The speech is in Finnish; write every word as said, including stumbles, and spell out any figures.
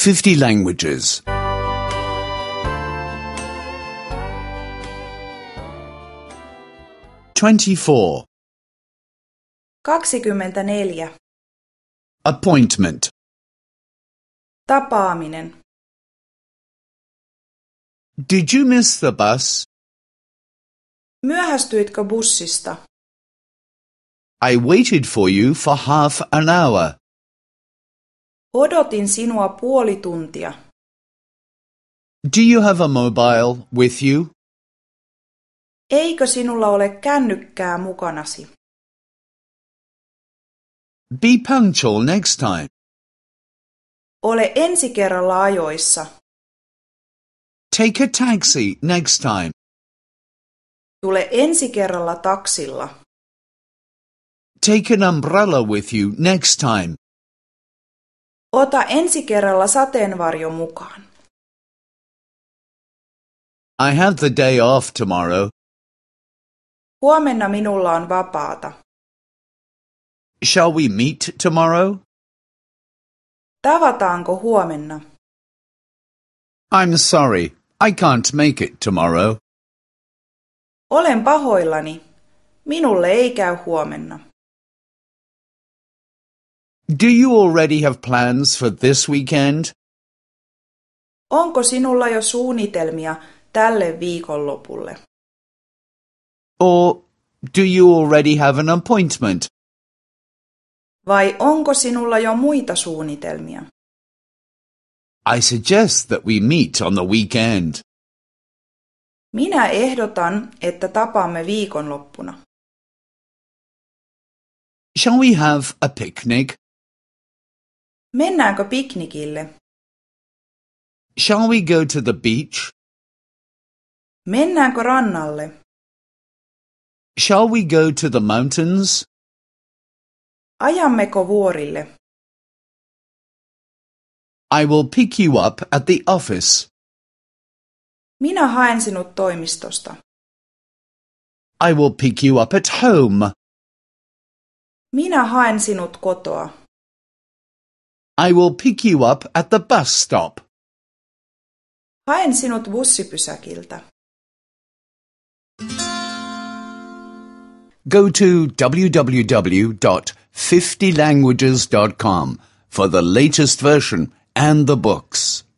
fifty languages. twenty-four. kaksikymmentäneljä. Appointment. Tapaaminen. Did you miss the bus? Myöhästyitkö bussista? I waited for you for half an hour. Odotin sinua puoli tuntia. Do you have a mobile with you? Eikö sinulla ole kännykkää mukanasi? Be punctual next time. Ole ensi kerralla ajoissa. Take a taxi next time. Tule ensi kerralla taksilla. Take an umbrella with you next time. Ota ensi kerralla sateenvarjo mukaan. I have the day off tomorrow. Huomenna minulla on vapaata. Shall we meet tomorrow? Tavataanko huomenna? I'm sorry, I can't make it tomorrow. Olen pahoillani. Minulle ei käy huomenna. Do you already have plans for this weekend? Onko sinulla jo suunnitelmia tälle viikonlopulle? Or do you already have an appointment? Vai onko sinulla jo muita suunnitelmia? I suggest that we meet on the weekend. Minä ehdotan, että tapaamme viikonloppuna. Shall we have a picnic? Mennäänkö piknikille? Shall we go to the beach? Mennäänkö rannalle? Shall we go to the mountains? Ajammeko vuorille? I will pick you up at the office. Minä haen sinut toimistosta. I will pick you up at home. Minä haen sinut kotoa. I will pick you up at the bus stop. Haen sinut bussipysäkiltä. Go to w w w dot fifty languages dot com for the latest version and the books.